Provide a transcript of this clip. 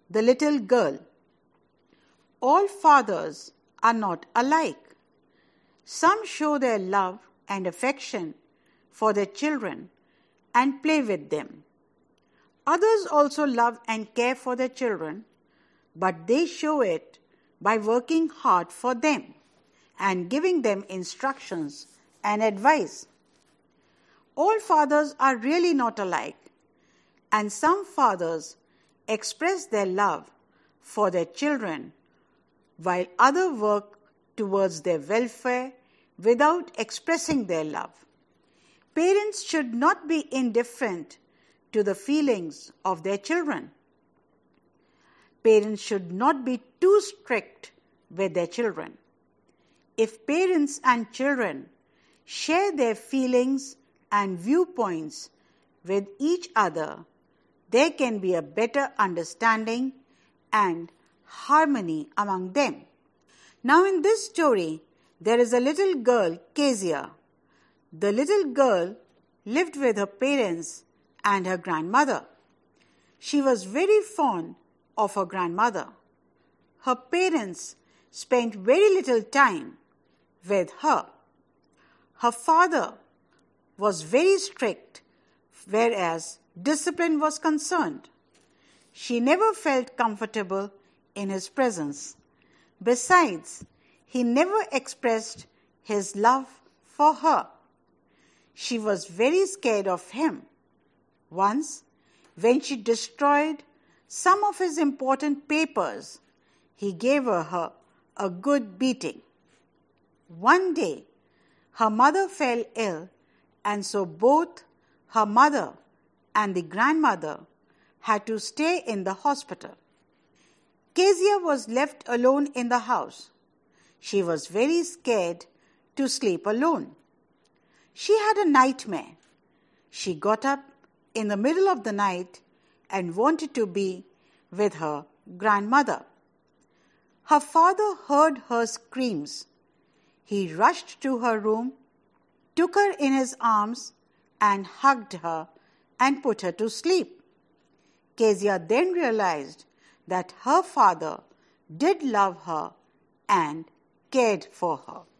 the little girl. All fathers are not alike. Some show their love and affection for their children and play with them. Others also love and care for their children, but they show it by working hard for them and giving them instructions and advice. All fathers are really not alike, and some fathers express their love for their children while others work towards their welfare without expressing their love. Parents should not be indifferent to the feelings of their children. Parents should not be too strict with their children. If parents and children share their feelings and viewpoints with each other, there can be a better understanding and harmony among them. Now in this story, there is a little girl, Kezia. The little girl lived with her parents and her grandmother. She was very fond of her grandmother. Her parents spent very little time with her. Her father was very strict, whereas discipline was concerned. She never felt comfortable in his presence. Besides, he never expressed his love for her. She was very scared of him. Once, when she destroyed some of his important papers, he gave her a good beating. One day, her mother fell ill, and so both her mother and the grandmother had to stay in the hospital. Kezia was left alone in the house. She was very scared to sleep alone. She had a nightmare. She got up in the middle of the night and wanted to be with her grandmother. Her father heard her screams. He rushed to her room, took her in his arms, and hugged her and put her to sleep. Kezia then realized that her father did love her and cared for her.